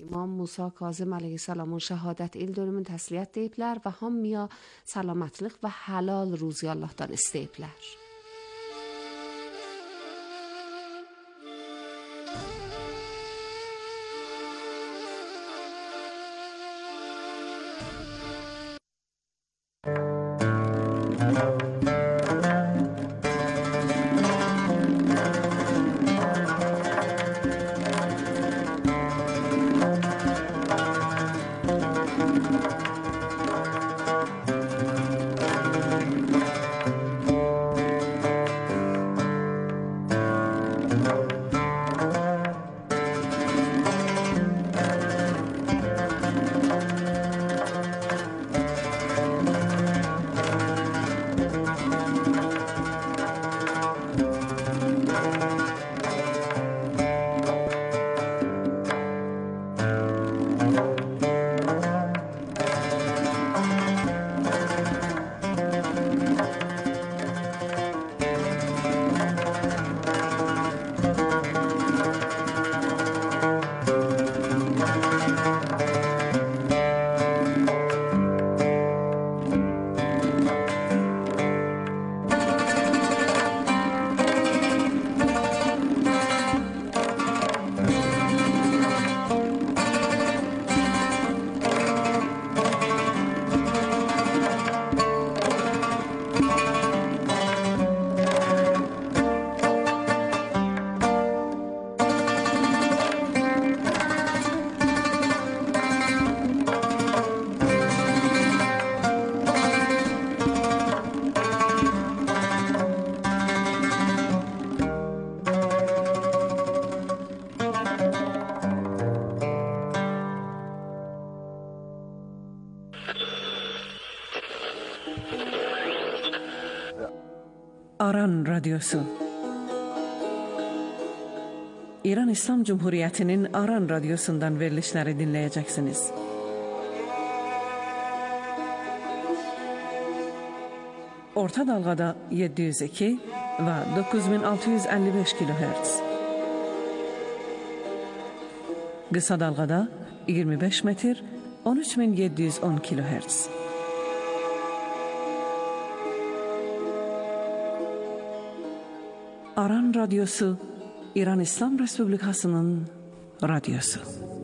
İmam Musa Kazım əleyhissalamın şəhadət il dönümünü təsliyyət deyiblər və hamıya salamatlıq və halal ruzi Allahdan istəyiblər. Aran Radyosu İran İslam Cumhuriyeti'nin Aran Radyosu'ndan verilişleri dinleyeceksiniz. Orta dalgada 702 ve 9655 kHz. Kısa dalgada 25 metr 13710 kHz. Aran Radyosu, İran İslam Respublikası'nın radyosu.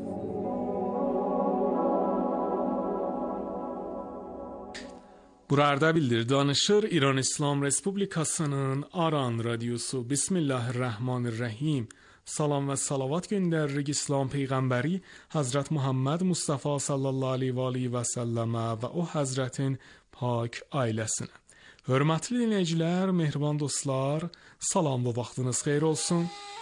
Burada bildir danışır İran İslam Respublikası'nın Aran Radyosu. Bismillahirrahmanirrahim. Salam ve salavat gönderirik İslam Peyğəmbəri Hazret Muhammed Mustafa sallallahu aleyhi ve selleme ve o Hazretin pak ailesine. Hörmətli dinləyicilər, mehriban dostlar, salam və vaxtınız xeyir olsun.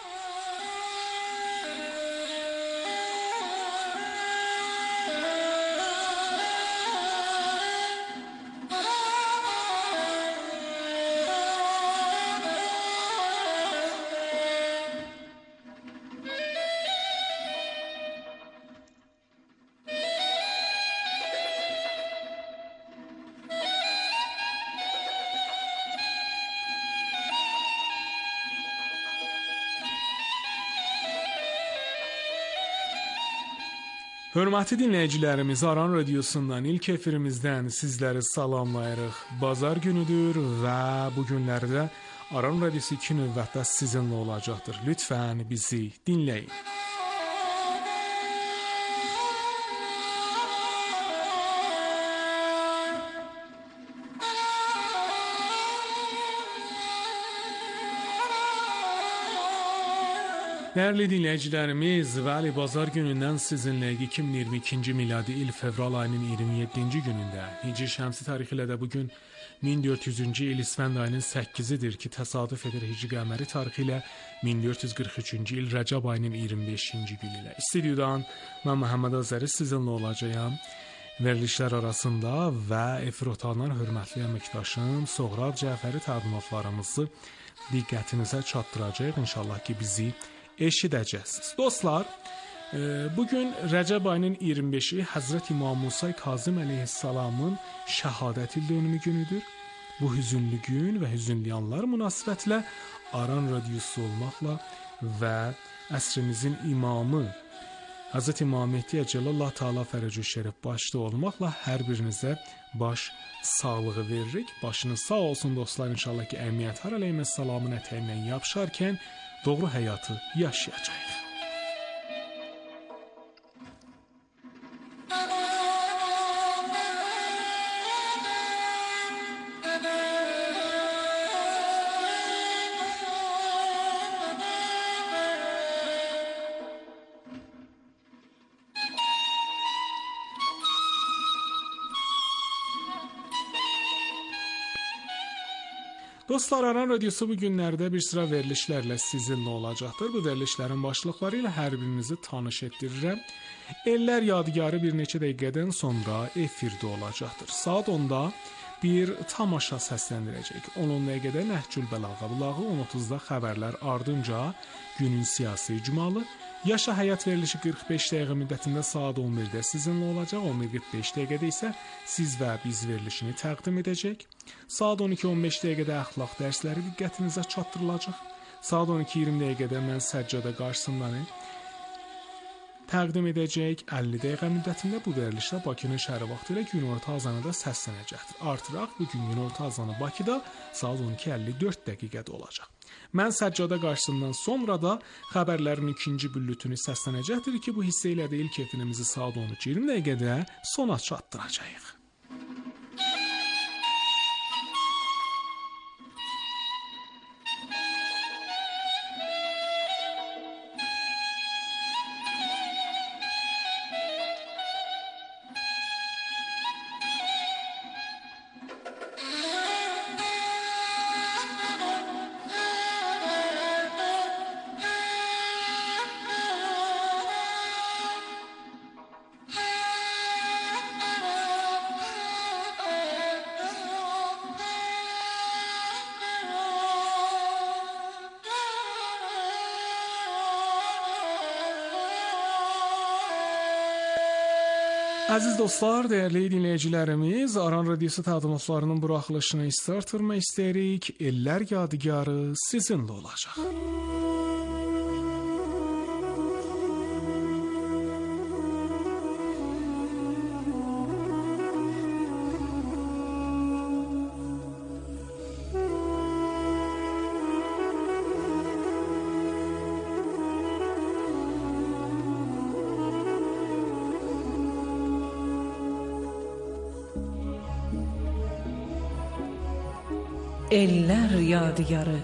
Hörmətli dinləyicilərimiz, Aran Radyosu'ndan ilk efirimizdən sizləri salamlayırıq. Bazar günüdür və bu günlərdə Aran Radyosu 2 növbətdə sizinlə olacaqdır. Lütfən bizi dinləyin. Dəyərli dinləyicilərimiz, Vəli Bazar günündən sizinlə 2022-ci miladi il fevral ayının 27-ci günündə, Hicri Şəmsi tarixi ilə də bugün 1400-cü il İsfənd ayının 8-idir ki, təsadüf edir Hicri Qəməri tarixi ilə 1443-cü il Rəcəb ayının 25-ci günü ilə. Stüdyodan mən Məhəmməd Azəri sizinlə olacağam. Verilişlər arasında və efir otağından hörmətli əməkdaşım Soğrab Cəfəri təqdimatlarımızı diqqətinizə çatdıracaq. İnşallah ki, bizi eşidəcəksiniz. Dostlar, bugün Rəcəb ayının 25-i Həzrət İmam Musa Kazım əleyhissalamın şəhadət il dönümü günüdür. Bu hüzünlü gün və hüzünlü anlar münasibətlə Aran Radyosu olmaqla və əsrimizin imamı Hz. İmam Mehdi Əcəl Allah Taala fərəcü şərif başda olmaqla hər birinizə baş sağlığı veririk. Başınız sağ olsun dostlar, inşallah ki əmiyyət har əleyhiməs salamın ətəyindən yapışarkən doğru həyatı yaşayacağıq. Dostlar, Aran Radiosu bu günlərdə bir sıra verilişlərlə sizinlə olacaqdır. Bu verilişlərin başlıqları ilə hər birinizi tanış etdirirəm. Ellər yadigarı bir neçə dəqiqədən sonra efirdə olacaqdır. Saat 10-da bir tamaşa səsləndirəcək. 10 dəqiqədə Nəhcül Bəlağa bulağı, 10:30-da xəbərlər, ardınca günün siyasi icmalı. Yaşa həyat verilişi 45 dəqiqə müddətində saat 11-də sizinlə olacaq. 11:45 dəqiqədə isə siz və biz verilişini təqdim edəcək. Saat 12:15 dəqiqədə əxlaq dərsləri diqqətinizə çatdırılacaq. Saat 12:20 dəqiqədə mən səccada qarşısından təqdim edəcək. 50 dəqiqə müddətində bu verilişdə Bakının şəhəri vaxtı ilə günorta azanı da səslənəcəkdir. Artıraq bu gün günorta azanı Bakıda saat 12:54 dəqiqədə olacaq. Mən səccada qarşısından sonra da xəbərlərin ikinci büllütünü səslənəcəkdir ki, bu hissə ilə də ilk efirimizi saat 13:20 dəqiqədə sona çatdıracağıq. Əziz dostlar, dəyərli dinləyicilərimiz, Aran Radiosu təqdimatlarının buraxılışını istartırma istəyirik. Ellər yadigarı sizinlə olacaq. Ellər yadigarı.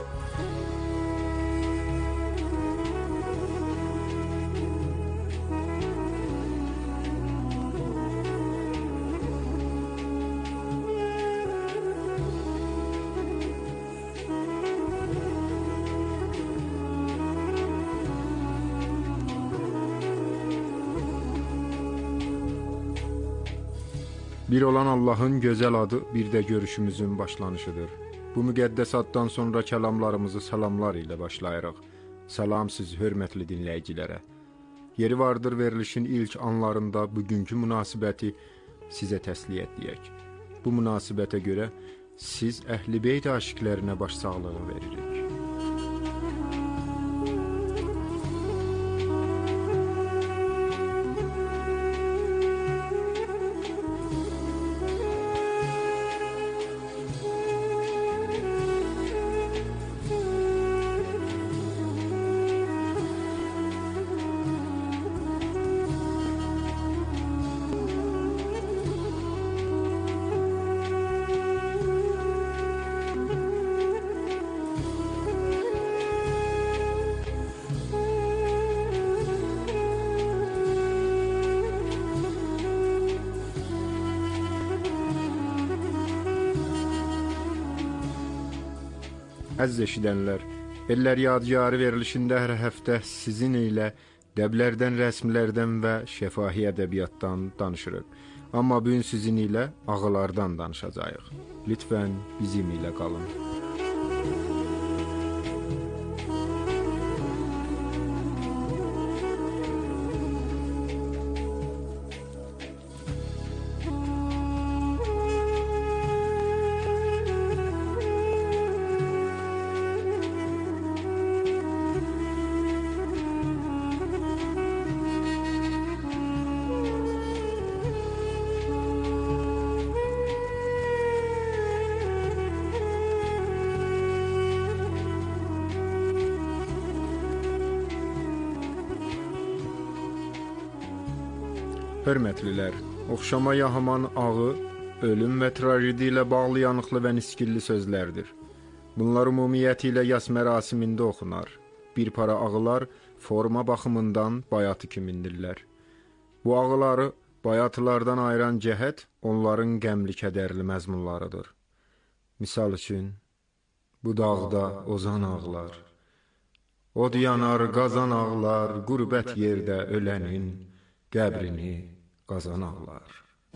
Bir olan Allah'ın gözəl adı bir də görüşümüzün başlanışıdır. Bu müqəddəs addan sonra kəlamlarımızı salamlar ilə başlayırıq. Salam siz hörmətli dinləyicilərə. Yeri vardır verilişin ilk anlarında bugünkü münasibəti sizə təsliyə edək. Bu münasibətə görə siz Əhl-i Beyt aşiqlərinə başsağlığı veririk. Əziz eşidənlər, Ellər Yadigarı verilişində hər həftə sizin ilə dəblərdən, rəsmlərdən və şəfahi ədəbiyyatdan danışırıq. Amma bugün sizin ilə ağılardan danışacağıq. Lütfən bizim ilə qalın. Hörmətlilər, oxşama yahaman ağı, ölüm və trajedi ilə bağlı yanıqlı və niskilli sözlərdir. Bunlar ümumiyyəti ilə yas mərasimində oxunar. Bir para ağılar forma baxımından bayatı kimindirlər. Bu ağıları bayatılardan ayıran cəhət onların qəmli kədərli məzmunlarıdır. Misal üçün, bu dağda ozan ağlar, od yanar qazan ağlar, qürbət yerdə ölənin qəbrini qazan ağlar.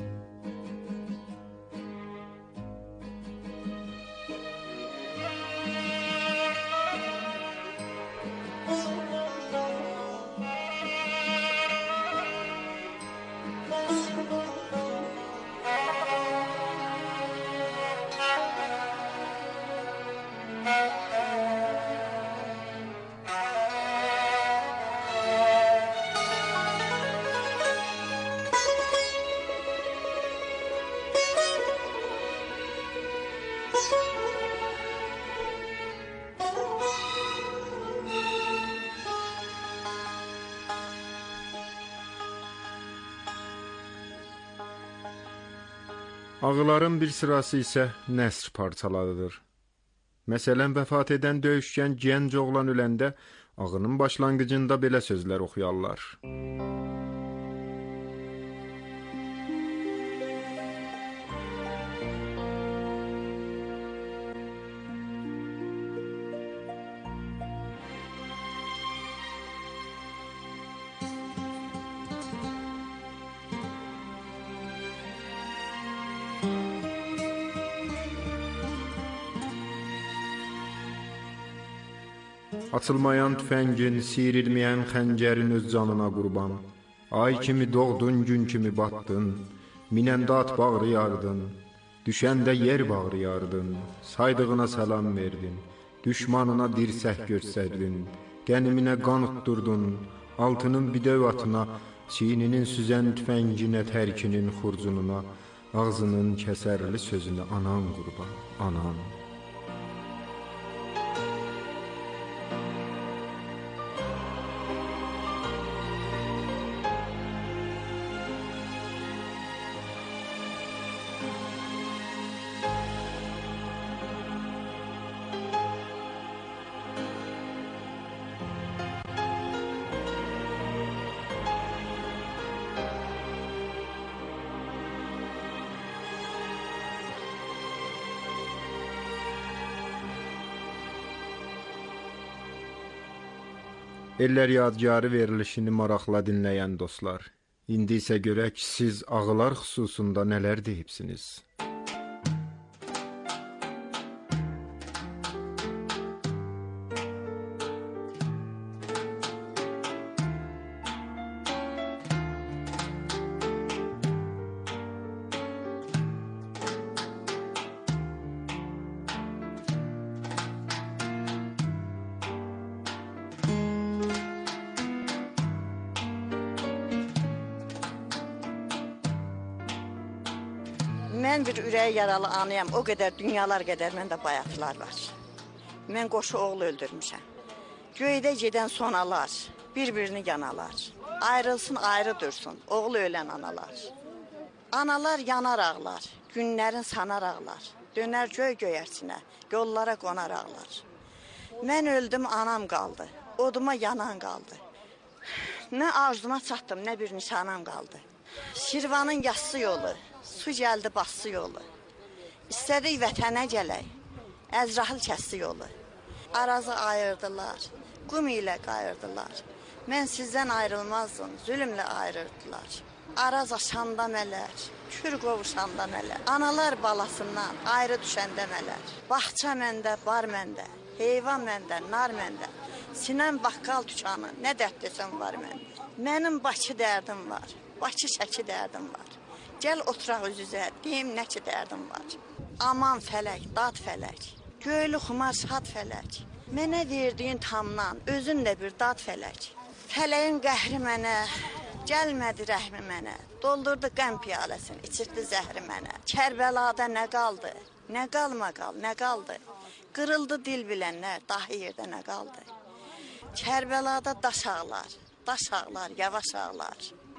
Ağıların bir sırası isə nəsr parçalarıdır. Məsələn, vəfat edən döyüşkən gənc oğlan öləndə ağının başlanğıcında belə sözlər oxuyarlar. Açılmayan tüfəngin, siyrilməyən xəncərin öz canına qurban. Ay kimi doğdun, gün kimi batdın, minəndə at bağrıyardın, düşəndə yer bağrıyardın, saydığına salam verdin, düşmanına dirsək göstərdin, qəniminə qan utdurdun, altının bidəvatına, çiyninin süzən tüfənginə, tərkinin xurcununa, ağzının kəsərli sözünə anan qurban, anan. Ellər yadgarı verilişini maraqla dinləyən dostlar, indi isə görək siz ağılar xüsusunda nələr deyibsiniz? Mən bir ürəyi yaralı anıyam, o qədər dünyalar qədər məndə bayatılar var. Mən qoşu oğlu öldürmüşəm. Göydə gedən sonalar, bir-birini yanalar. Ayrılsın, ayrı dursun, oğlu ölən analar. Analar yanar ağlar, günlərin sanar ağlar. Dönər göy göyərsinə, yollara qonar ağlar. Mən öldüm, anam qaldı, oduma yanan qaldı. Nə arzuma çatdım, nə bir nişanam qaldı. Şirvanın yassı yolu, su gəldi bassı yolu. İstədik vətənə gələk, Əzrahil kəssi yolu. Arazı ayırdılar, qum ilə qayırdılar. Mən sizdən ayrılmazdım, zülmlə ayırırdılar. Araz aşanda mələr, kür qovuşanda mələr. Analar balasından ayrı düşəndə mələr. Bağça məndə, bar məndə, heyvan məndə, nar məndə. Sinəm baqqal dükanı, nə dərd desən var məndə. Mənim Bakı dərdim var, Bakı şəki dərdim var. Gəl oturaq üz-üzə, deyim nə ki dərdim var. Aman fələk, dad fələk, göylü xumar şad fələk. Mənə verdiyin tamdan, özün də bir dad fələk. Fələyin qəhri mənə, gəlmədi rəhmi mənə. Doldurdu qəm piyaləsini, içirdi zəhri mənə. Kərbəlada nə qaldı, nə qalma qal, nə qaldı. Qırıldı dil bilənlər, dahi yerdə nə qaldı. Kərbəlada daş ağlar, yavaş ağlar.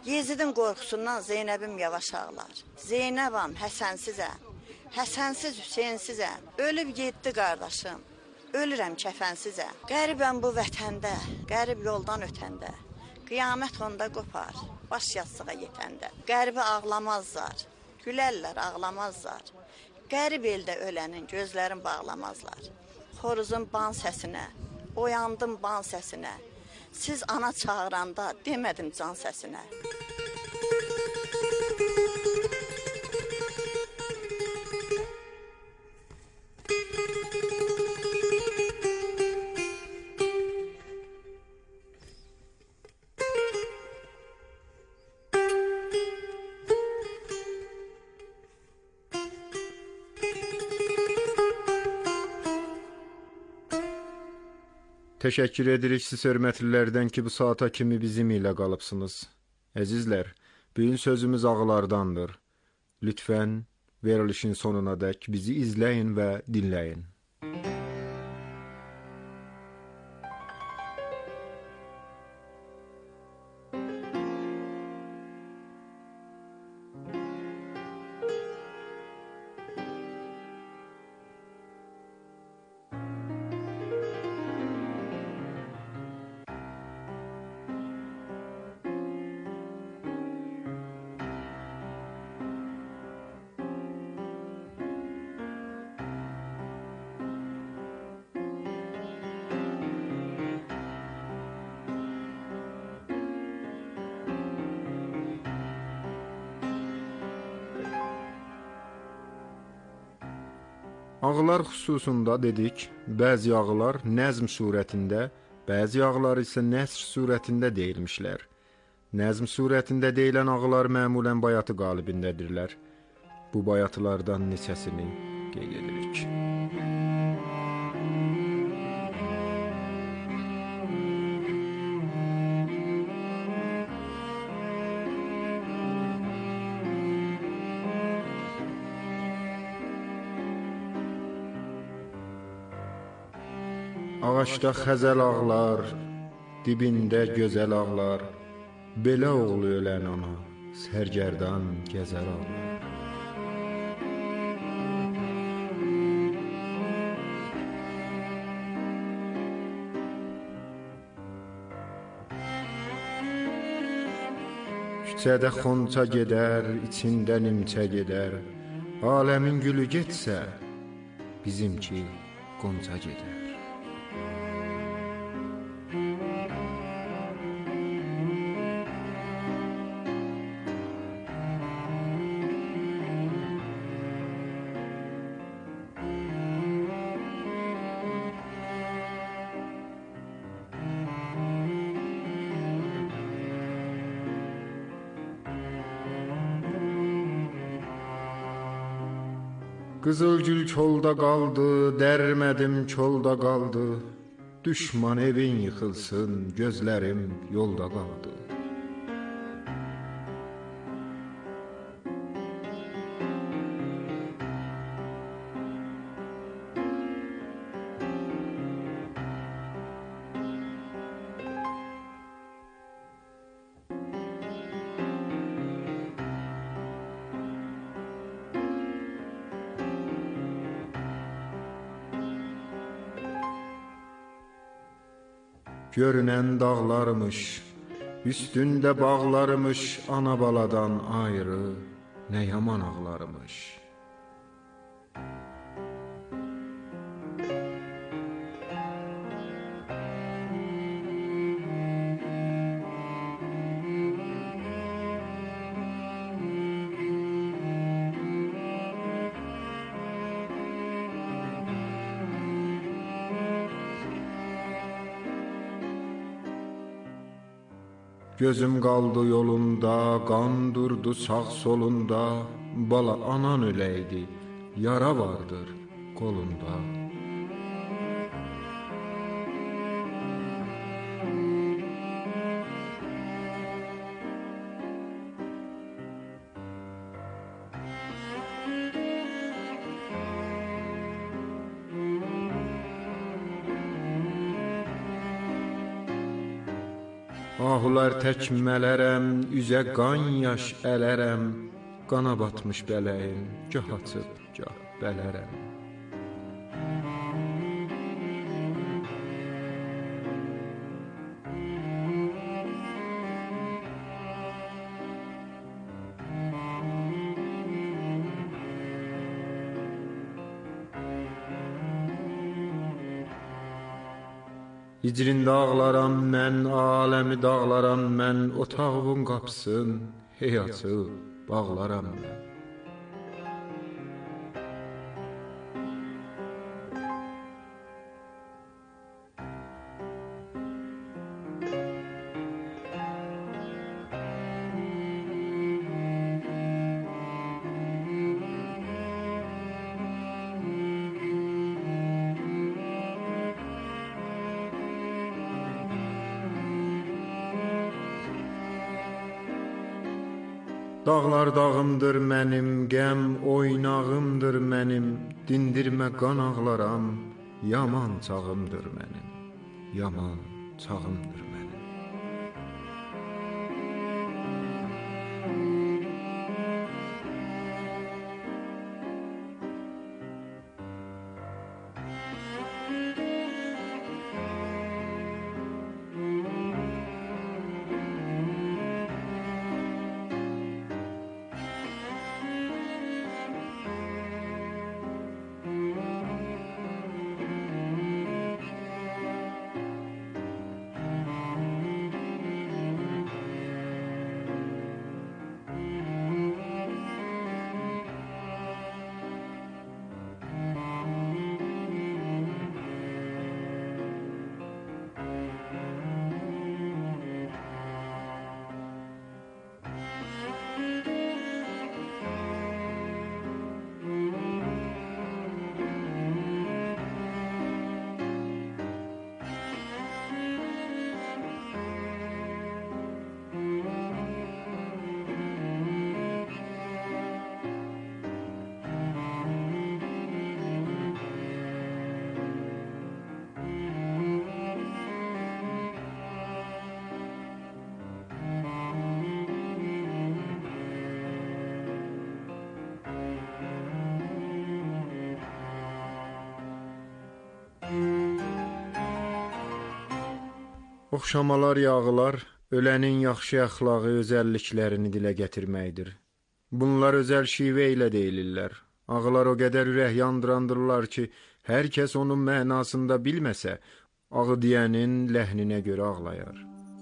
Yezidin qorxusundan Zeynəbim yavaş ağlar. Zeynəbam, Həsənsizəm. Həsənsiz, Hüseynsizəm. Ölüb getdi qardaşım. Ölürəm kəfənsizəm. Qəribəm bu vətəndə, qərib yoldan ötəndə. Qiyamət onda qopar, baş yastığa yetəndə. Qəribi ağlamazlar, gülərlər ağlamazlar. Qərib eldə ölənin gözlərin bağlamazlar. Xoruzun ban səsinə, oyandım ban səsinə. Siz ana çağıranda demədim can səsinə. Təşəkkür edirik siz hörmətlilərdən ki, bu saata kimi bizim ilə qalıbsınız. Əzizlər, bu gün sözümüz ağlardandır. Lütfən, verilişin sonuna dək bizi izləyin və dinləyin. Ağlar xüsusunda dedik, bəzi ağlar nəzm surətində, bəzi ağlar isə nəsr surətində deyilmişlər. Nəzm surətində deyilən ağlar məmulən bayatı qalibindədirlər. Bu bayatılardan neçəsini qeyd edirik. Ağaçda xəzəl ağlar, dibində gözəl ağlar, belə oğlu ölən ona, sərgərdan gəzər ağlar. Küçədə xonça gedər, içində nimçə gedər, aləmin gülü getsə, bizimki qonça gedər. Qızılgül çolda qaldı, dərmədim çolda qaldı. Düşman evin yıxılsın, gözlərim yolda qaldı. Görünən dağlarmış, üstündə bağlarmış, ana baladan ayrı, nə yaman ağlarmış. Gözüm qaldı yolunda, qan durdu sağ solunda, bala anan öləydi, yara vardır qolunda. Ahular təkmələrəm, üzə qan yaş ələrəm, qana batmış bələyim, gah açıb, gah bələrəm. Hicrində ağlaram mən, aləmi dağlaram mən, otağımın qapısın, hey açıb, bağlaram mən. Dağlar dağımdır mənim, qəm oynağımdır mənim, dindirmə qan ağlaram, yaman çağımdır mənim, yaman çağımdır mənim. Oxşamalar yağılar, ölənin yaxşı əxlaqı özəlliklərini dilə gətirməkdir. Bunlar özəl şivə ilə deyilirlər. Ağılar o qədər ürək yandırandırlar ki, hər kəs onun mənasında bilməsə, ağı deyənin ləhninə görə ağlayar.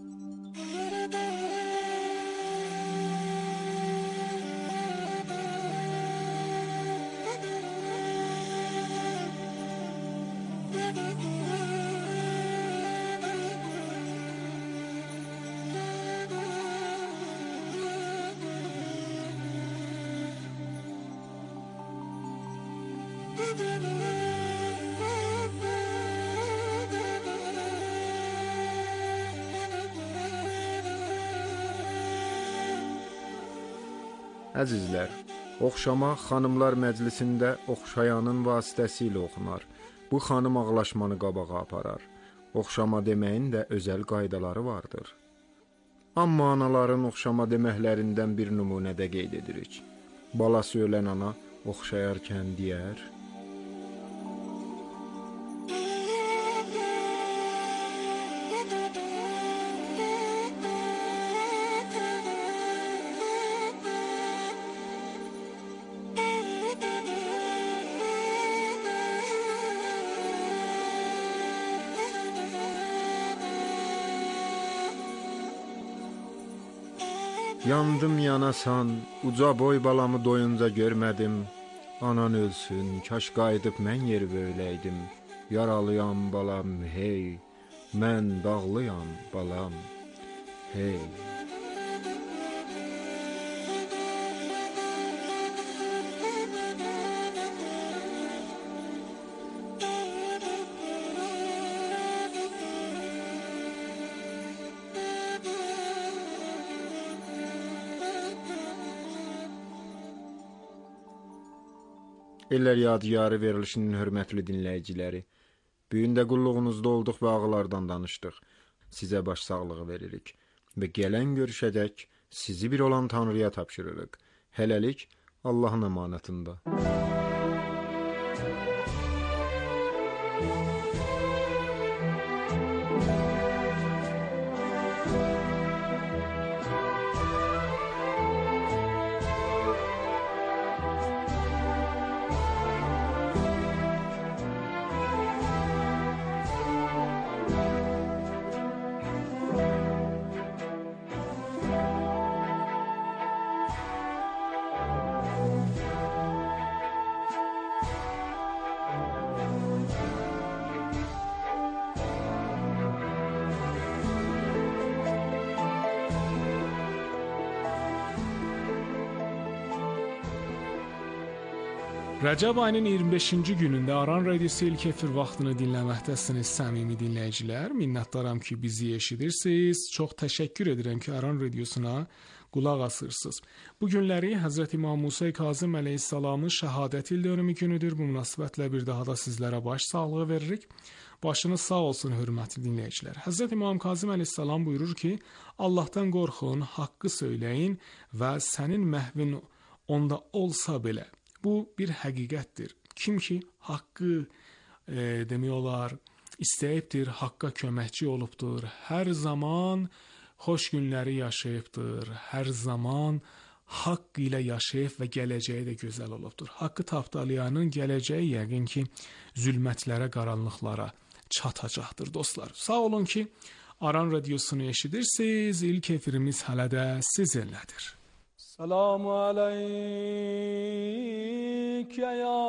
Əzizlər, oxşama xanımlar məclisində oxşayanın vasitəsilə oxunar. Bu xanım ağlaşmanı qabağa aparar. Oxşama deməyin də özəl qaydaları vardır. Amma anaların oxşama deməklərindən bir nümunə də qeyd edirik. Balası ölən ana oxşayarkən deyər: Yandım yanasan, uca boy balamı doyunca görmədim. Anan ölsün, kaş qayıdıb mən yer böyləydim. Yaralıyam balam, hey, mən dağlıyam balam, hey. Ellər yadigarı verilişinin hörmətli dinləyiciləri, bu gün də qulluğunuzda olduq və ağılardan danışdıq. Sizə baş sağlığı veririk. və gələn görüşədək sizi bir olan Tanrıya tapşırırıq. Hələlik Allahın əmanətində. Rəcəb ayının 25-ci günündə Aran Radiosu ilk efir vaxtını dinləməkdəsiniz səmimi dinləyicilər. Minnətdaram ki, bizi eşidirsiniz. Çox təşəkkür edirəm ki, Aran Radiosuna qulaq asırsınız. Bu günləri Həzrət İmam Musa Kazım əleyhissalamın şəhadət ildönümü günüdür. Bu münasibətlə bir daha da sizlərə baş sağlığı veririk. Başınız sağ olsun, hörmətli dinləyicilər. Həzrət İmam Kazım əleyhissalam buyurur ki, Allahdan qorxun, haqqı söyləyin və sənin məhvin onda olsa belə. Bu bir həqiqətdir. Kim ki haqqı demək olar istəyibdir, haqqa köməkçi olubdur, hər zaman xoş günləri yaşayıbdır, hər zaman haqq ilə yaşayıb və gələcəyi də gözəl olubdur. Haqqı tapdalayanın gələcəyi yəqin ki zülmətlərə, qaranlıqlara çatacaqdır dostlar. Sağ olun ki Aran Radiosunu eşidirsiniz. İlk efirimiz hələ də sizinlədir. سلام علیک یا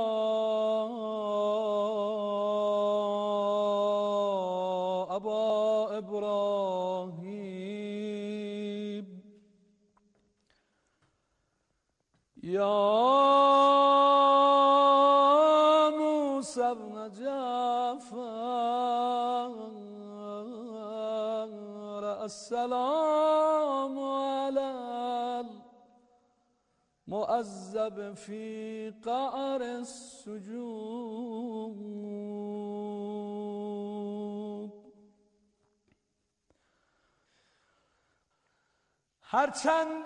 ابا ابراهیم یا موسی بن جعفر السلام علیک معذب فی قعر السجود هرچند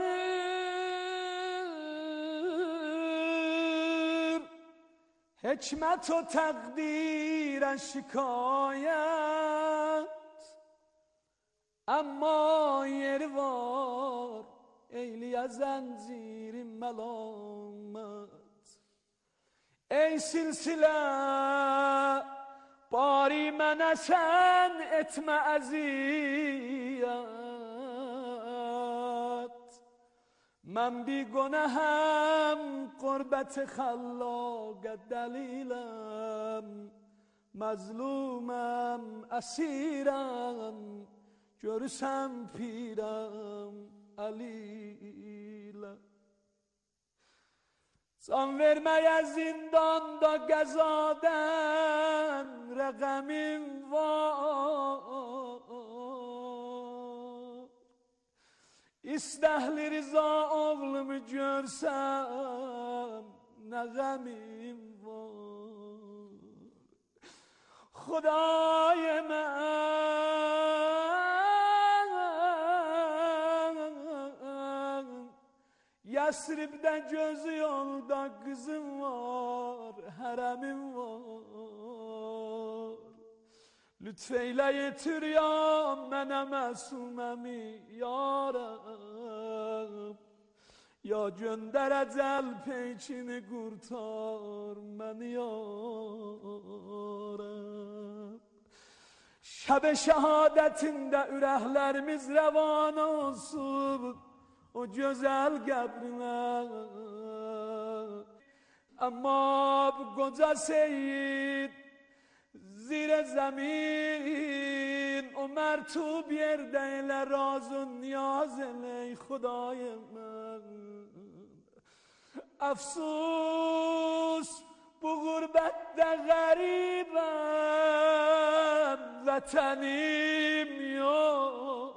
دلمیر حکمت و تقدیر شکایت اما یروار ایلی از زنجیر ملامت ای سلسله باری من اصن اتم ازیت من بی گناهم قربت خلاقت دلیلم مظلومم اسیرم görürsem pirem Ali'yle can vermeye zindanda gezaden regamim var İstehli rıza oğlumu görsem ne gamim var Xudaya mən Yəsrib'də gözü yolda kızım var, hərəmim var. Lütfeyle yetir ya mənə məsuməmi ya Rab. Ya göndər əcəl peykini qurtar məni ya Rab. Şəb-i şəhadətində ürəklərimiz rəvan olsun. O güzel qəbrinə Amma bu qoca seyid Zirə zəmin O mərtub yerdə elə razı niyaz eley Xudayım mən Əfsus bu qürbətdə qəribəm Vətənim yox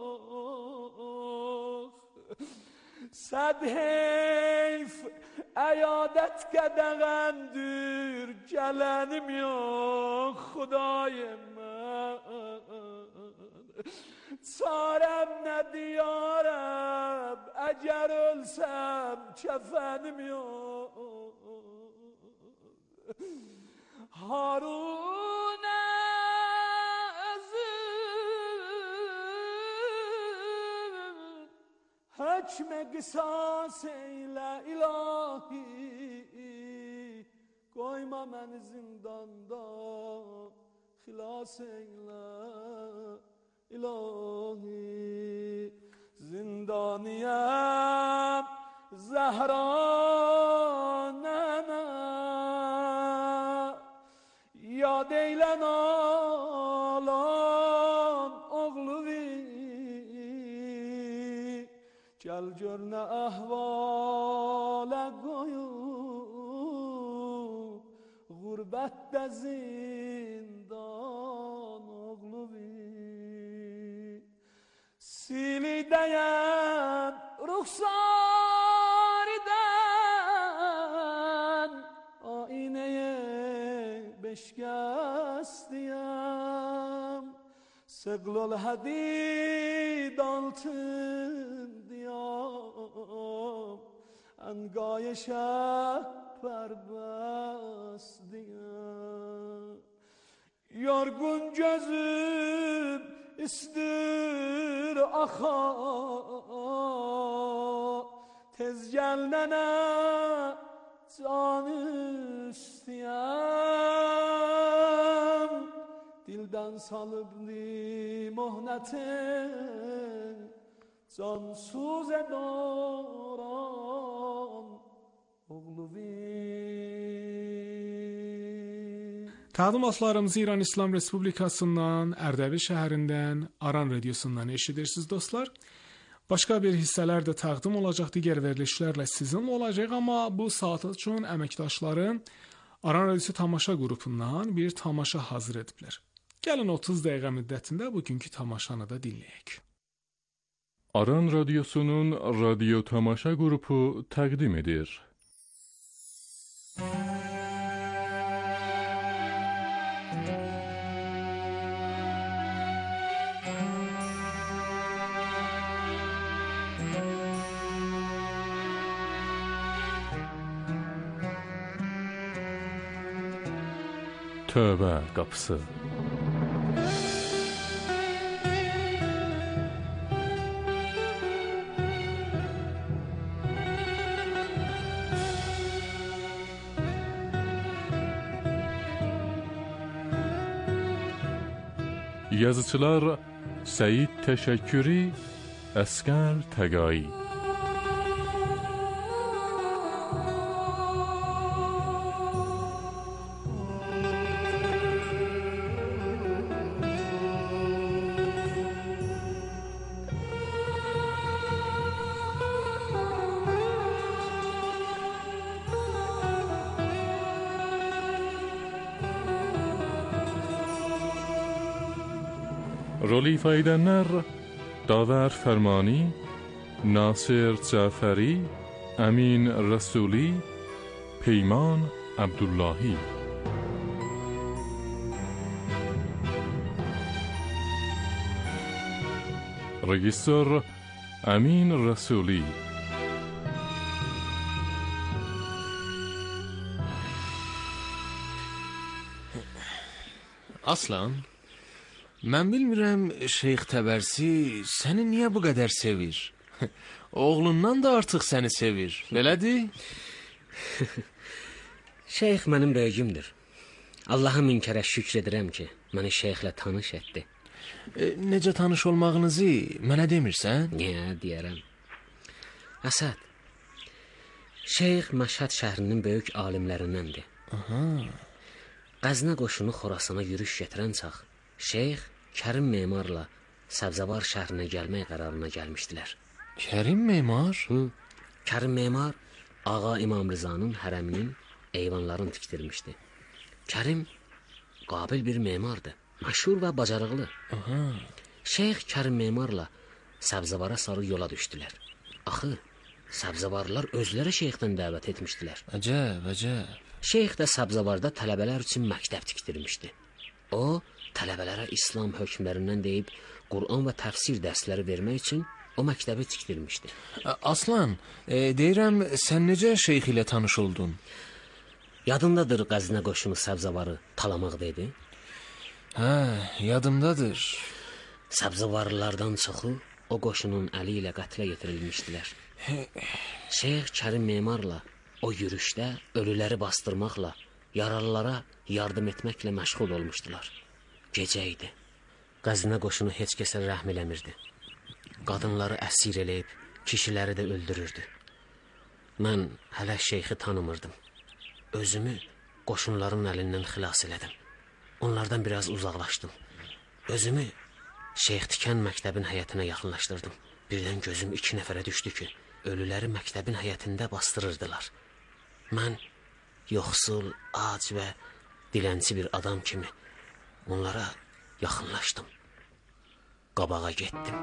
Sad heyf əyadet qədəğəndir Gələnim yox Xudayım mən çarem ne diyarım, eğer ölsem kefenim yok. Harune özüm, hükme kısas eyle ilahi, koyma beni zindanda, xilas eyle ilahi. Zindaniyem Zehra nene, yad eylen alan oğluvi, gel gör ne ahvale koyup, gurbette zindan oğluvi. Silideyem ruhsariden, ayneye beşkes diyem, seglol hadid altın diyem, engay şehperbes diyem. Yorgun gözüm istir aha, tez gel nene can isteyem, dilden salıp limohnete cansuz edaran oğluvi. Təqdimatlarımızı İran İslam Respublikasından, Ərdəbil şəhərindən, Aran radiosundan eşidirsiniz dostlar. Başqa bir hissələr də təqdim olacaq, digər verilişlərlə sizinlə olacaq, amma bu saat üçün əməkdaşlarım Aran Radiosu tamaşa qrupundan bir tamaşa hazır ediblər. Gəlin 30 dəqiqə müddətində bugünkü tamaşanı da dinləyək. Aran Radiosu'nun radyo tamaşa grubu təqdim edir. Tövbe kapısı. Yazıcılar Seyit Teşekkürü, Esker Tegai. Rol ifa edenler Daver Fermani, Nasir Caferi, Emin Rasuli, Peyman Abdullahi. Regissör Emin Rasuli. Aslan, mən bilmirəm Şeyx Təbərsi səni niyə bu qədər sevir? Oğlundan da artıq səni sevir, belədir? Şeyx mənim böyüyümdür. Allaha min kərə şükr edirəm ki, məni şeyxlə tanış etdi. Necə tanış olmağınızı mənə demirsən? Niyə, deyərəm. Əsəd, Şeyx Məşhəd şəhrinin böyük alimlərindəndir. Qəznə qoşunu Xorasana yürüş getirən çax, Şeyx Kərim Memarla Səbzəvar şəhrinə gəlmək qərarına gəlmişdilər. Kərim Memar? Kərim Memar Ağa İmam Rızanın hərəminin eyvanlarını tikdirmişdi. Kərim qabil bir memardır, məşhur və bacarıqlı. Şeyx Kərim Memarla Səbzəvara sarı yola düşdülər. Axı, Səbzəvarlar özləri Şeyxdən dəvət etmişdilər. Əcəb, əcəb. Şeyx də Səbzəvarda tələbələr üçün məktəb tikdirmişdi. O, tələbələrə İslam hökmlərindən deyib Quran və təfsir dərsləri vermək üçün o məktəbi tikdirmişdi. Aslan, deyirəm, sən necə şeyx ilə tanış oldun? Yadındadır Qəznə qoşunu Səbzəvarı talamaq dedi? Hə, yadımdadır. Səbzəvarlılardan çoxu o qoşunun əli ilə qətlə yetirilmişdilər. Şeyx Kərim memarla o yürüşdə ölüləri bastırmaqla, yaralılara yardım etməklə məşğul olmuşdular. Gecə idi. Qəznə qoşunu heç kəsə rəhm eləmirdi. Qadınları əsir eləyib, kişiləri də öldürürdü. Mən hələ şeyxi tanımırdım. Özümü qoşunların əlindən xilas elədim. Onlardan biraz uzaqlaşdım. Özümü Şeyx Tikən məktəbin həyətinə yaxınlaşdırdım. Birdən gözüm 2 nəfərə düşdü ki, ölüləri məktəbin həyətində bastırırdılar. Mən yoxsul, ac və dilənçi bir adam kimi onlara yaxınlaşdım. Qabağa getdim.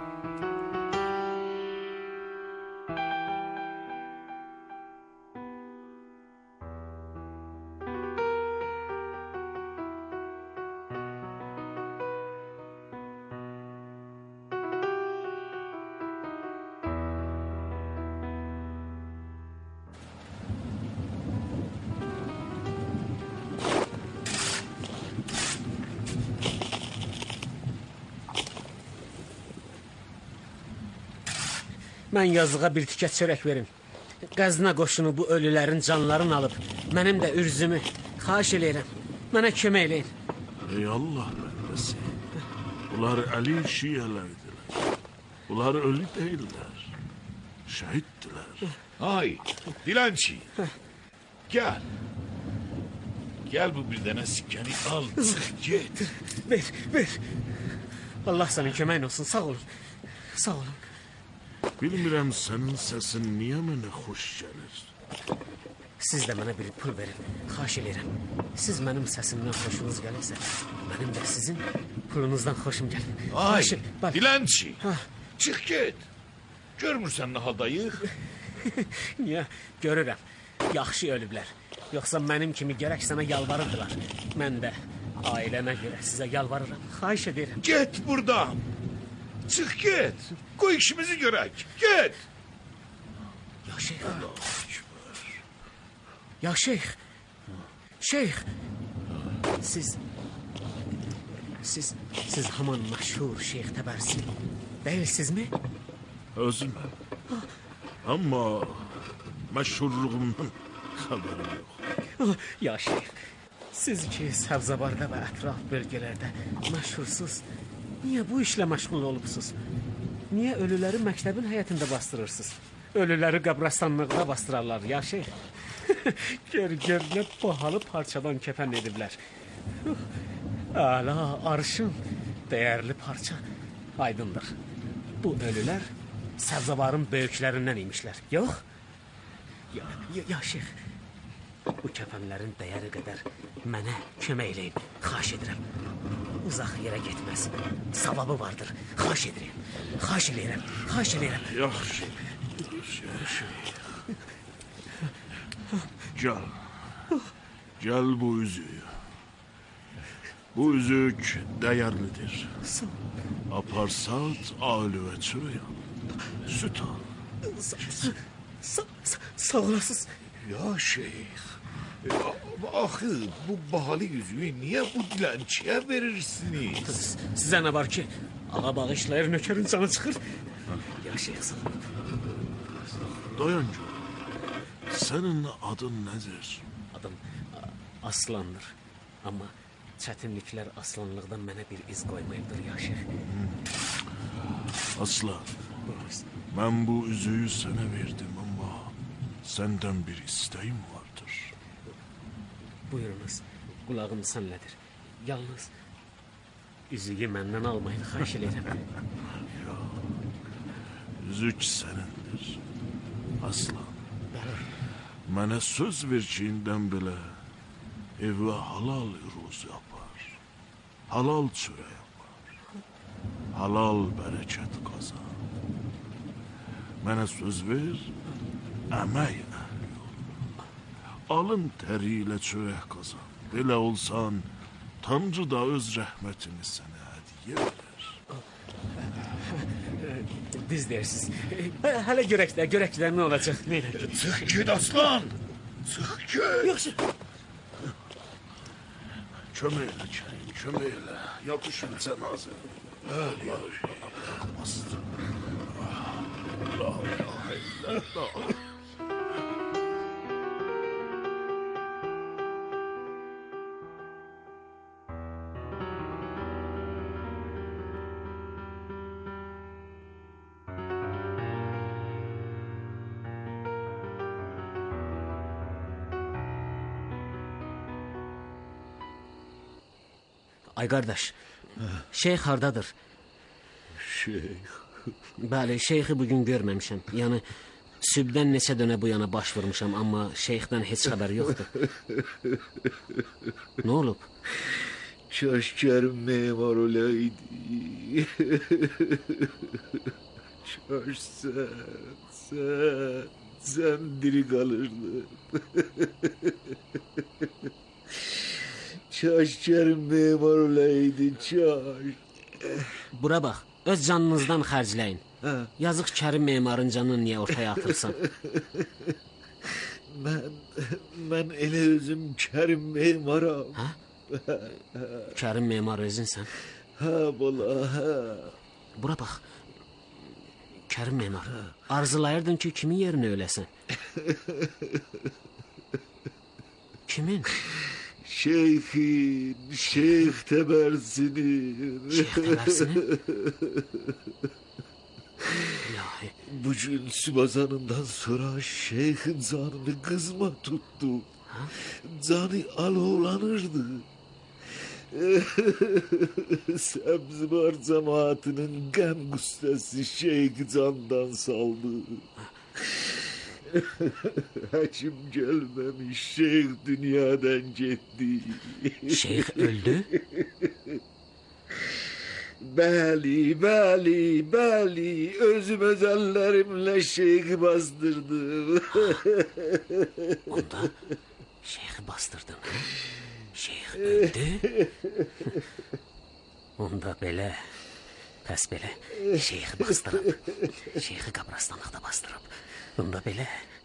Mən yazığa bir tikə çörək verin. Qəznə qoşunu bu ölülərin canlarını alıb, mənim də ürzümü xahiş eləyirəm. Mənə kömək eləyin. Ey Allah bəndəsi, bunlar əli şiyələrdirlər. Bunlar ölü deyirlər, şəhiddirlər. Ay, dilənçi, gəl. Gəl bu bir dənə sikkəni al, çıx get. Ver. Allah sənin köməyin olsun, sağ olun. Sağ olun. Bilmirəm sənin səsin niyə mənə xoş gəlir. Siz də mənə bir pul verin, xahiş eləyirəm. Siz mənim səsimdən xoşunuz gəlirsə, mənim də sizin pulunuzdan xoşum gəlir. Ay, dilənçi, çıx get. Görmürsən nə haldayıq? Niyə? Görürəm, yaxşı ölüblər. Yoxsa mənim kimi gərək sənə yalvarırdılar. Mən də ailəmə görə sizə yalvarıram, xahiş edirəm. Get buradan. Çıx get. Qoy işimizi görək. Get. Ya şeyx. Ya şeyx. Şeyx. Siz haman məşhur Şeyx Təbərsi deyilsizmi? Özüm. Amma məşhurluğumdan xəbərim yox. Ya şeyx. Siz ki Səbzəvarda və ətraf bölgələrdə məşhursuz. Niyə bu işlə məşğul olubsuz? Niyə ölüləri məktəbin həyətində bastırırsınız? Ölüləri qəbrəstanlıqda bastırarlar, ya şeyx. Gör, nə bahalı parçadan kəfən ediblər. Əla, arşın, dəyərli parça. Aydındır. Bu ölülər Səbzəvarın böyüklərindən imişlər. Yox? Ya şeyx. Bu kəfənlərin dəyəri qədər mənə kömək eləyin, xahiş edirəm. Uzaq yerə getməz. Savabı vardır, xahiş edirəm. Xahiş eləyirəm. Yaxşı. Gəl bu üzüyü. Bu üzük dəyərlidir. Aparsat, alüvə çürüyəm. Süt al. Sağ olasınız. Ya şeyx, axı bu bahalı yüzüğü niyə bu dilənçiyə verirsiniz? Sizə nə var ki, ağa bağışlayır, nökərin canı çıxır. Ya şeyx, sağ olun. Dayan gör. Sənin adın nədir? Adım Aslandır. Amma çətinliklər aslanlıqdan mənə bir iz qoymayıbdır, ya şeyx. Aslan, mən bu üzüyü sənə verdim, amma səndən bir istəyim vardır. Buyurunuz, qulağım sənlədir. Yalnız üzüyü məndən almayın, xahiş eləyirəm. Üzük sənindir, Aslan. Mənə söz ver ki, indən belə evə halal ruz yapar, halal çörək yapar, halal bərəkət qazan. Mənə söz ver, əmək əhli ol. Alın təri ilə çörək qazan. Belə olsan, Tanrı da öz rəhmətini sənə hədiyyə edər. Düz deyirsiz. Hələ görək də nə olacaq. Çıx ged aslan. Çıx ged. Yaxşı. Kömək elə Kərim, kömək elə. Yapış bir cənazə. Ay qardaş, şeyx hardadır? Şeyx? Bəli, şeyxi bugün görməmişəm. Yəni, sübdən neçə dönə bu yana baş vurmuşam, amma şeyxdən heç xəbər yoxdur. Nə olub? Kaş Kərim memar olaydı. Kaş sen diri kalırdın. Kaş Kərim memar olaydı, kaş. Bura bax, öz canınızdan xərcləyin. Yazıq Kərim memarın canını niyə ortaya atırsan? Mən elə özüm Kərim memaram. Hə? Kərim memar özünsən? Hə, bala, hə. Bura bax, Kərim memar, arzulayırdın ki, kimin yerini öləsən? Kimin? Şeyxin, Şeyx Təbərsinin. Şeyx Təbərsinin? İlahi. Bugün sübazanından sonra şeyxin canını kızma tuttu. Ha? Canı alovlanırdı. Səbzbar cemaatinin qəm qüssəsi şeyx candan saldı. Həkim gəlməmiş şeyx dünyadan getdi. Şeyx öldü? Bəli, özüm öz əllərimlə şeyxi bastırdım. Onda şeyxi bastırdın, hə? Şeyx öldü? Onda belə, pəs belə, şeyxi bastırıb, şeyxi qabrastanlıqda bastırıb. Onda belə...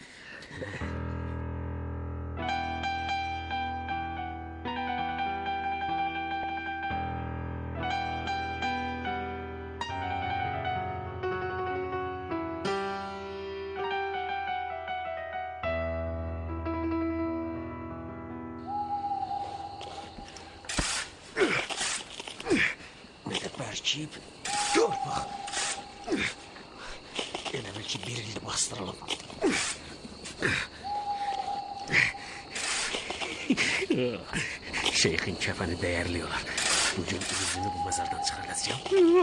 Bərkiyib, gör bax. Elə bil ki, bir il bastırılıb. Şeyxin kəfəni dəyərliyorlar. Bugün üzünü bu məzardan çıxaracağım.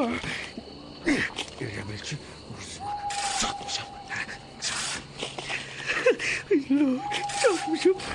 Elə bil ki, urzuma çatmışam. Çatmışam.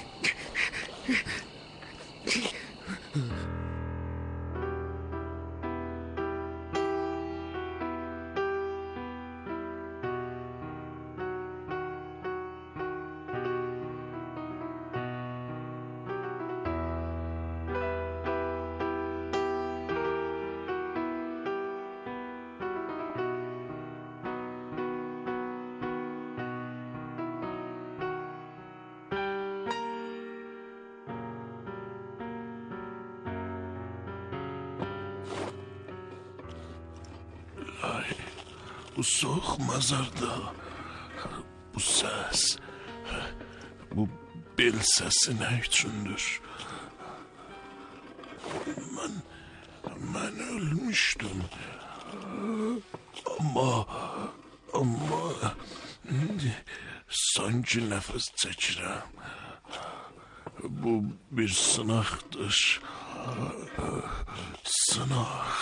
Bu soğuk mezarda, bu ses, bu bel sesi ne içindir? Ben ölmüştüm. Ama sanki nefes çəkirəm. Bu bir sınaqdır. Sınaq.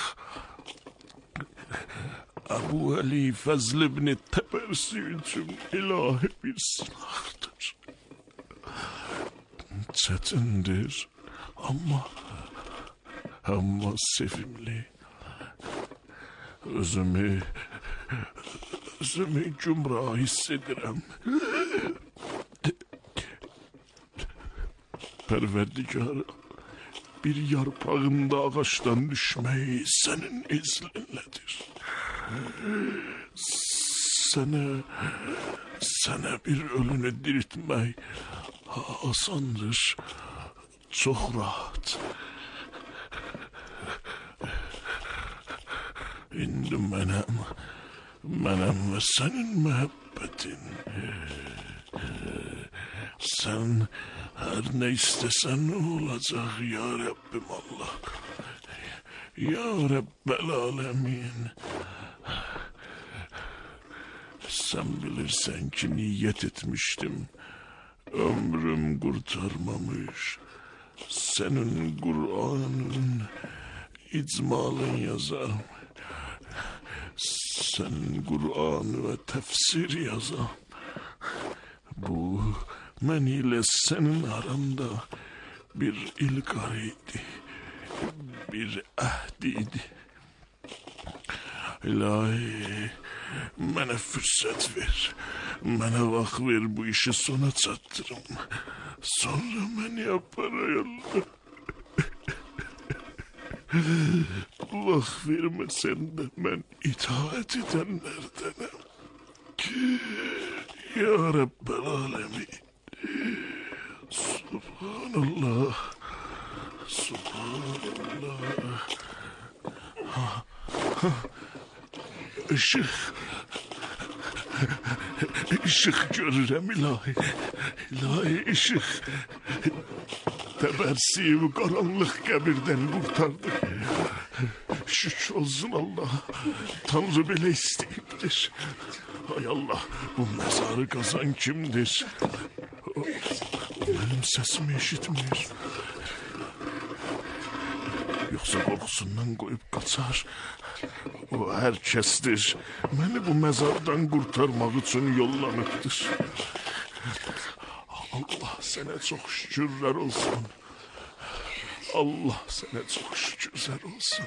Əbu Əli Fəzl ibn Təbərsi üçün ilahi bir sınaqdır. Çətindir, amma sevimli. Özümü gümrah hiss edirəm. Pərverdigarı, bir yarpağın da ağaçtan düşmeyi senin izninledir. Sana bir ölünü diriltmek asandır, çok rahat. İndi mənim ve senin muhabbetin. Sen her ne istesen olacak ya Rabbim Allah. Ya Rabbel Alemin. Sen bilirsen ki niyet etmiştim. Ömrüm kurtarmamış. Senin Kur'an'ın icmalın yazarım. Senin Kur'an'ı ve tefsir yazarım. Bu men ile senin aramda bir ilgariydi, bir ahdiydi. İlahi, mənə fürsət ver, mənə vaxt ver, bu işi sona çatdırım. Sonra mən yaparım. Vaxt verməsən də mən itaat edənlərdenim. Ya Rabbel Alemin. Subhanallah. Subhanallah. Işık görürəm ilahi. İlahi ışık. Tebersiyi karanlık qəbirdən kurtardı. Şükür olsun Allah. Tanrı belə istəyibdir. Hay Allah, bu mezarı kazan kimdir? O benim sesimi eşitmiyor. Yoksa korkusundan koyup kaçar. O herkestir. Beni bu mezardan kurtarmak için yollanıptır. Allah sana çok şükürler olsun. Allah sana çok şükürler olsun.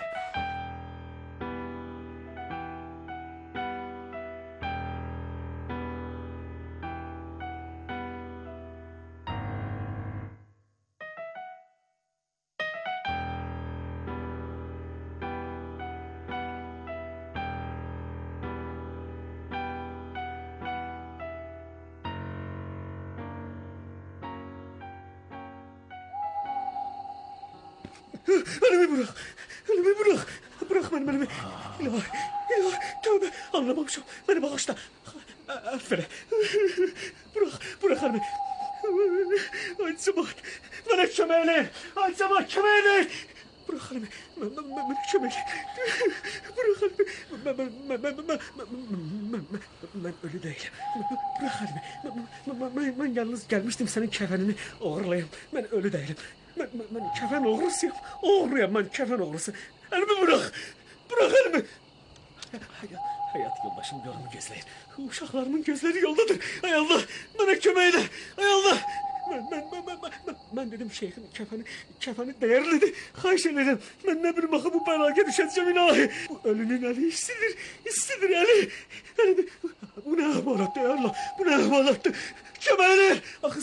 Elimi bırak. Elimi bırak. Bırak beni. İlahi. Tövbe. Anlamamışım. Beni bağışla. Affele. Bırak elimi. Ay Sabahat. Bana kömeğini. Ay Sabahat kömeğini. Bırak elimi. Bana kömeğini. Bırak elimi. Ben ölü değilim. Bırak elimi. Ben yalnız gelmiştim senin kefenini ağırlayayım. Ben ölü değilim. Ben kefen oğrusuyum. Oğruyum ben kefen oğrusu. Elimi bırak. Bırak elimi. Hayat yoldaşım yolumu gözleyin. Uşaklarımın gözleri yoldadır. Hay Allah. Bana kömeğine. Hay Allah. Ben dedim şeyhin kefeni değerlidir. Xahiş ederim. Ben ne bir bakı bu belaya düşeceğim ilahi. Bu ölünün eli istidir eli. Bu ne ahmalattı ya Allah. Bu ne ahmalattı. Kömeğine.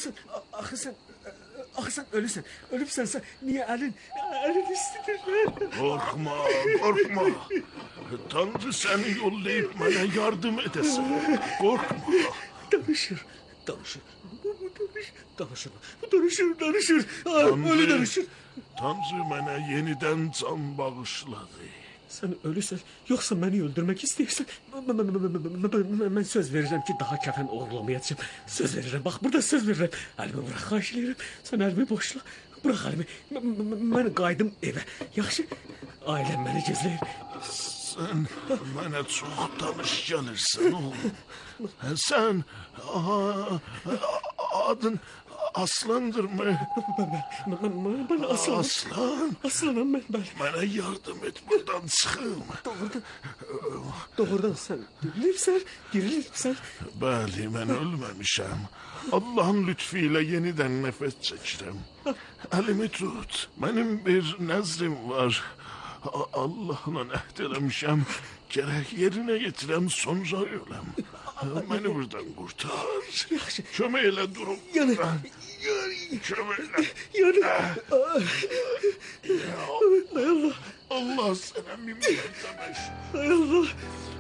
Axı sen ölüsən. Ölübsənsə niye elin istidir? Korkma. Tanrı seni yollayıp bana yardım edesin. Korkma. Danışır. Ölü danışır. Tanrı bana yeniden can bağışladı. Sen ölüsən, yoksa beni öldürmek istiyorsan ben söz veririm ki daha kefen uğurlamayacağım. Söz veririm, bak burada söz veririm. Elimi bırak, xahiş edirəm. Sen elimi boşla. Bırak elimi. Ben qaydım evə. Yaxşı, ailem beni gözləyir. Sen bana çok tanış gelirsin oğlum. Sen adın Aslandır mı? Ben aslanım. Aslan. Aslanım ben. Bana yardım et buradan çıkım. Doğrudan sen dirilirsen. Bəli, ben ölmemişim. Allah'ın lütfiyle yeniden nefes çekirəm. Elimi tut. Benim bir nezrim var. Allah'la əhd eləmişəm. Gerek yerine getirəm sonra öləm. Beni buradan kurtar. Kömək elə durum. Kömək elə. Ay Allah. Allah sənə minnet demək. Ay Allah.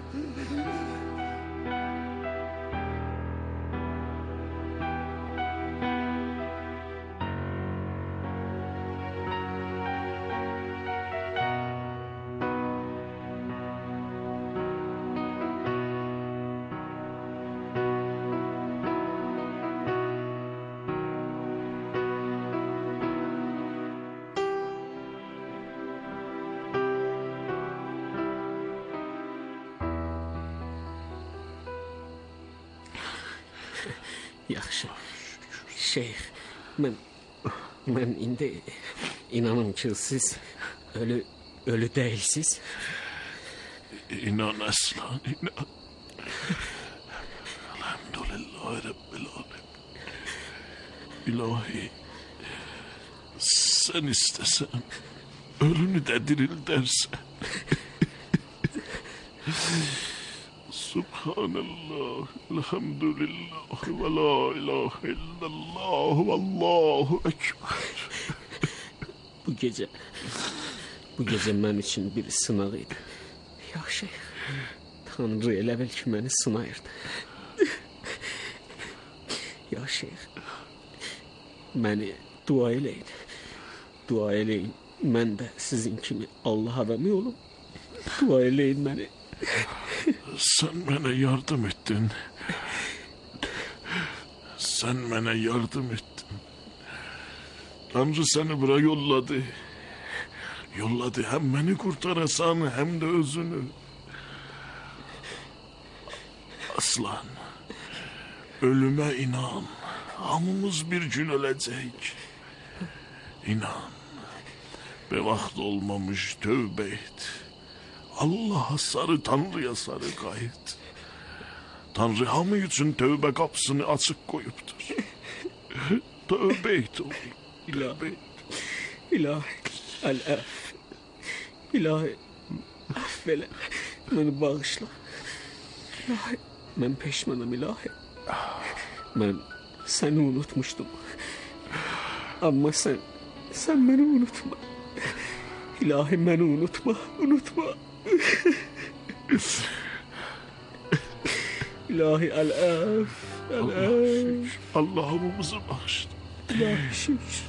Yaxşı. Şeyx, mən indi inanım ki, siz ölü değilsiz. İnan Aslan, inan. Elhamdülillahi Rabbil Alemin. İlahi, sen istesen ölünü de diril dersen. Subhanallah, elhamdülillah ve la ilahe illallah ve Allahu ekber. Bu gece mən için bir sınaq idi. Yaxşı, Tanrı elə bil ki, məni sınayırdı. Ya şeyx, məni dua eləyin. Mən də sizin kimi Allah adamı olum. Dua eləyin məni. Sen bana yardım ettin. Sen bana yardım ettin. Tanrı seni buraya yolladı. Yolladı hem beni kurtarasan hem de özünü. Aslan, ölüme inan. Hamımız bir gün ölecek. İnan. Be vaxt olmamış tövbe et. Allah'a sarı, Tanrı'ya sarı gayet. Tanrı hamı için tövbe kapısını açık koyuptur. Tövbe et oğlum. İlahi, el-af. İlahi, affele, beni bağışla. İlahi, ben peşmanım ilahi. Ben seni unutmuştum. Ama sen beni unutma. İlahi beni unutma. İlahi el-af. Allah'ımızı bağışla. İlahi şükür.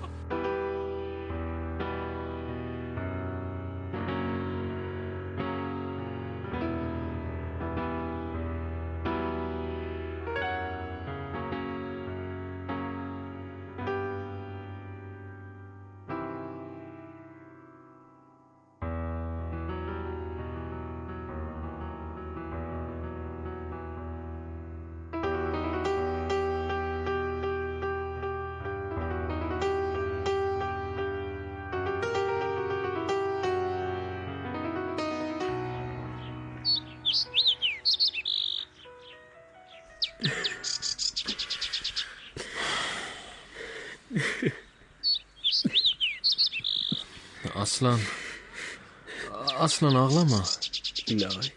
Aslan ağlama. İlahi.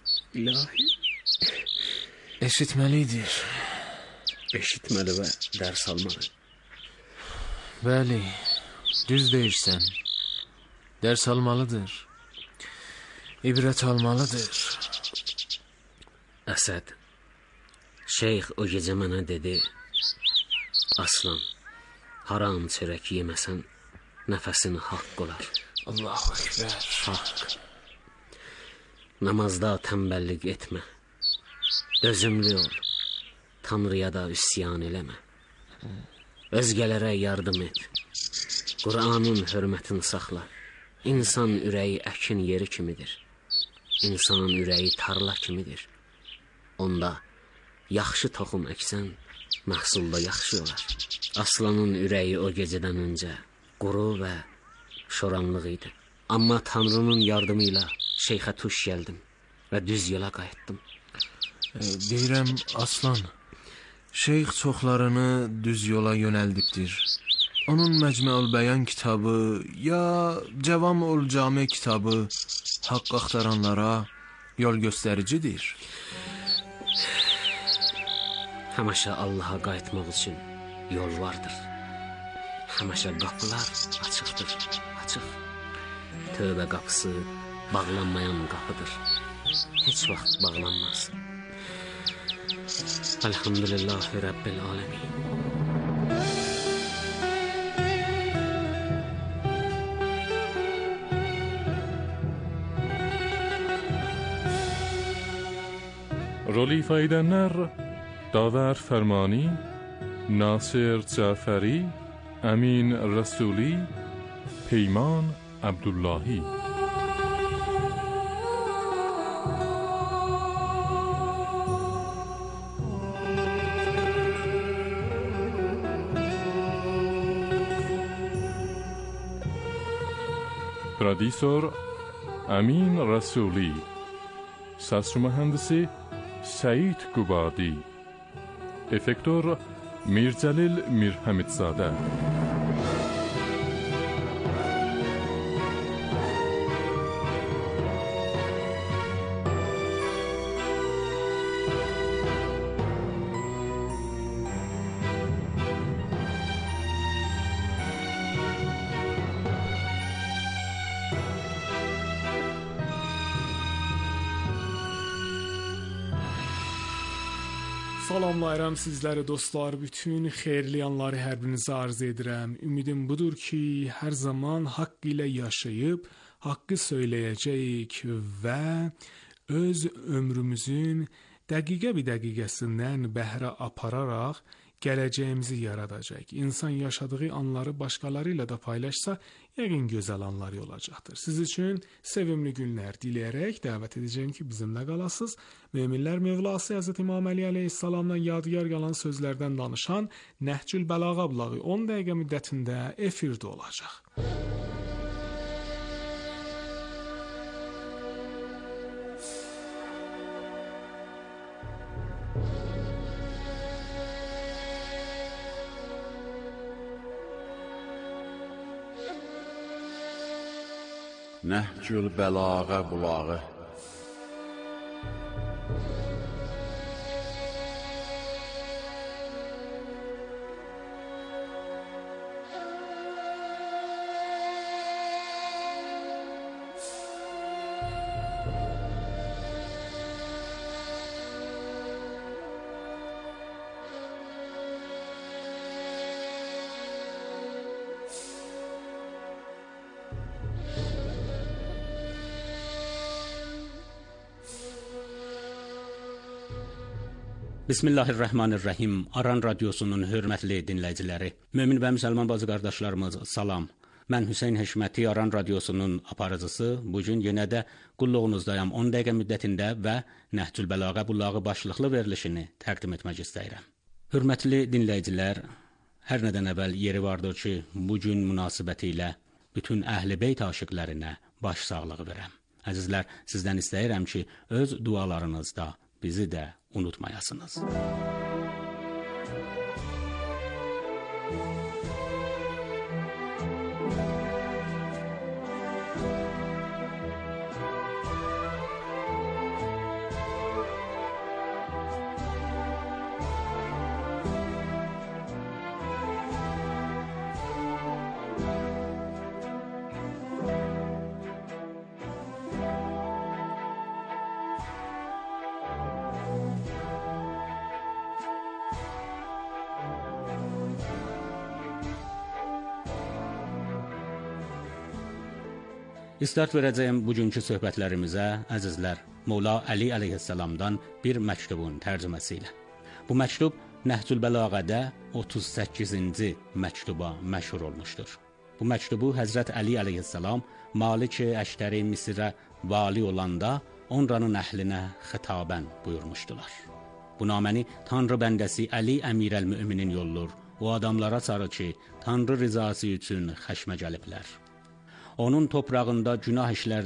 Eşitmelidir. Eşitmeli ve ders almalı. Bəli, düz deyirsən. Ders almalıdır. İbrət almalıdır. Əsəd, şeyx o gecə mənə dedi, Aslan, haram çörək yeməsən, nəfəsini haqq olar. Allahu Ekber. Haqq. Namazda tənbəllik etmə. Dözümlü ol. Tanrıya da üsyan eləmə. Özgələrə yardım et. Qur'anın hörmətini saxla. İnsan ürəyi əkin yeri kimidir. İnsanın ürəyi tarla kimidir. Onda yaxşı toxum əksən, məhsulda yaxşı olar. Aslanın ürəyi o gecədən öncə quru və şoranlıq idi. Amma Tanrının yardımı ilə şeyxə tuş gəldim və düz yola qayıtdım. Deyirəm, Aslan, şeyx çoxlarını düz yola yönəldibdir. Onun Məcmuəl Bəyan kitabı ya Cəvamiül Cami kitabı haqq axtaranlara yol göstəricidir. Həmişə Allaha qayıtmaq üçün yol vardır. Həmişə qapılar açıqdır, açıq. Tövbə qapısı bağlanmayan qapıdır. Heç vaxt bağlanmaz. Elhamdülillahi Rabbil alemin. Rol ifa edenler Daver Fermani, Nasir Caferi, Amin Rasuli, Peyman Abdullahi. Prodüser Amin Rasuli. Ses mühendisi Seyit Gubadi. Efektör Mircelil Mirhamidzade. Salamlayıram sizləri dostlar, bütün xeyirli anları hər birinizə arz edirəm. Ümidim budur ki, hər zaman haqq ilə yaşayıb, haqqı söyləyəcəyik və öz ömrümüzün dəqiqə bir dəqiqəsindən bəhrə apararaq gələcəyimizi yaradacaq. İnsan yaşadığı anları başqaları ilə də paylaşsa, yəqin gözəl anlar olacaqdır. Siz üçün sevimli günlər diləyərək dəvət edəcəyim ki, bizimlə qalasınız. Möminlər Mövlası Həzrət İmam Əli əleyhissalamdan yadigar qalan sözlərdən danışan Nəhcül Bəlağa bulağı 10 dəqiqə müddətində efirdə olacaq. Nəhcül Bəlağa bulağı. Bismillahirrahmanirrahim. Aran Radiosunun hörmətli dinləyiciləri, mömin və müsəlman bacı qardaşlarımız, salam. Mən Hüseyn Həşməti, Aran Radiosunun aparıcısı. Bugün yenə də qulluğunuzdayam 10 dəqiqə müddətində və Nəhcül Bəlağa bulağı başlıqlı verilişini təqdim etmək istəyirəm. Hörmətli dinləyicilər, hər nədən əvvəl yeri vardır ki, bugün münasibətilə bütün Əhl-i Beyt aşiqlərinə baş sağlığı verəm. Əzizlər, sizdən istəyirəm ki, öz dualarınızda bizi də unutmayasınız. İstart verəcəyim bugünkü söhbətlərimizə, əzizlər, Mola Əli əleyhissalamdan bir məktubun tərcüməsi ilə. Bu məktub Nəhcül Bəlağədə 38-ci məktuba məşhur olmuşdur. Bu məktubu Həzrət Əli əleyhissalam Malik-i Əştəri Misirə vali olanda onranın əhlinə xitabən buyurmuşdular. Bu naməni Tanrı bəndəsi Əli Əmirəl-Möminin yollur. O adamlara çağırır ki, Tanrı rizası üçün xəşmə gəliblər. Onun toprağında günah işlər